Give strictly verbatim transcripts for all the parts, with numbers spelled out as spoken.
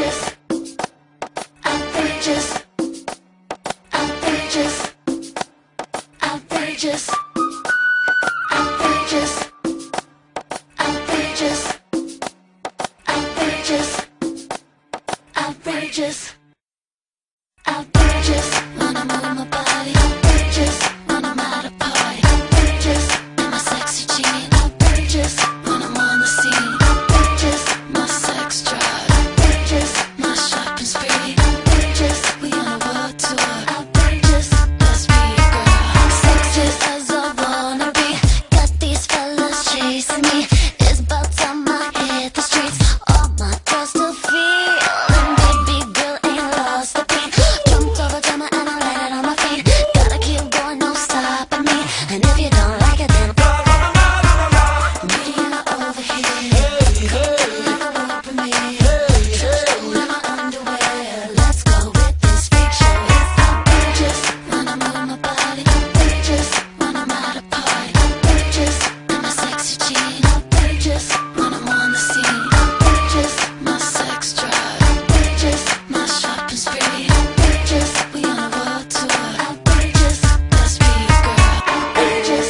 outrageous, outrageous, outrageous, outrageous, outrageous, outrageous, outrageous, outrageous, outrageous. When I move my body, outrageous. When I'm at a party, outrageous. In my sexy jeans, outrageous. When I'm on the scene, outrageous. My sex drive, outrageous. My shopping spree, outrageous. We on a world tour, outrageous. Let's be a girl, sexy as I wanna be. Got these fellas chasing me. It's about time I hit the streets. All my girls to feel, and baby girl ain't lost the beat. Jumped over drama and I landed on my feet. Gotta keep going, no stopping me. And if you don't like it, then media over here. Come like a rope for me. Show in my underwear. Let's go with this freak show. It's outrageous when I move my body. Outrageous when I'm at a party. Outrageous in my sexy jeans. Outrageous when I'm on the scene. Outrageous my sex drive. Outrageous my shopping spree. Outrageous we on a world tour. Outrageous let's be a girl. Outrageous.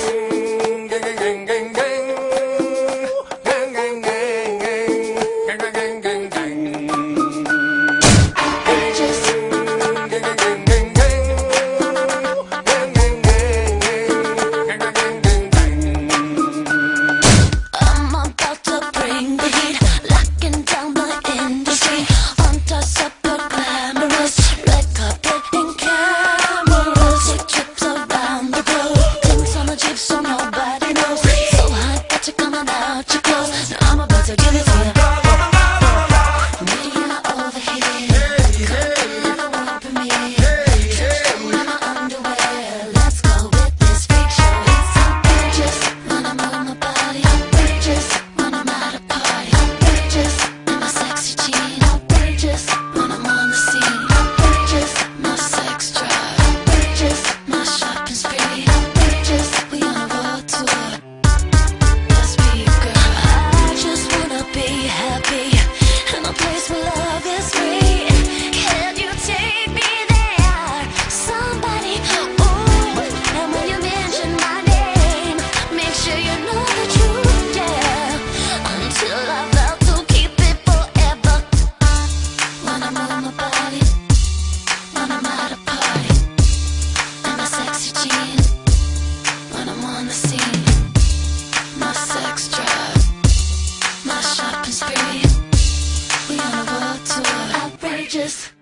I'm about to bring the heat, locking down the industry. On top super glamorous, red carpet and cameras. Take trips around the globe, things on the jeep so nobody knows. So hot that you're coming out your clothes. Now I'm about to give it to you. Media over here, come like a rope for me. Show in my underwear. Let's go with this freak show. It's outrageous when I move my body. Outrageous when I'm at a party. Outrageous in my sexy jeans. Outrageous when I'm on the scene. Outrageous my sex drive. Outrageous my shopping spree. Outrageous we on a world tour. Let's be a girl. I just wanna be happy in a place where love is free. Can you take me there, somebody? Ooh, and when you mention my name, make sure you know the truth, yeah. Until I vow to keep it forever. When I move my body, when I'm at a party, in my sexy jeans, when I'm on the scene, my sex drive, my shopping spree. We on a world tour. Outrageous.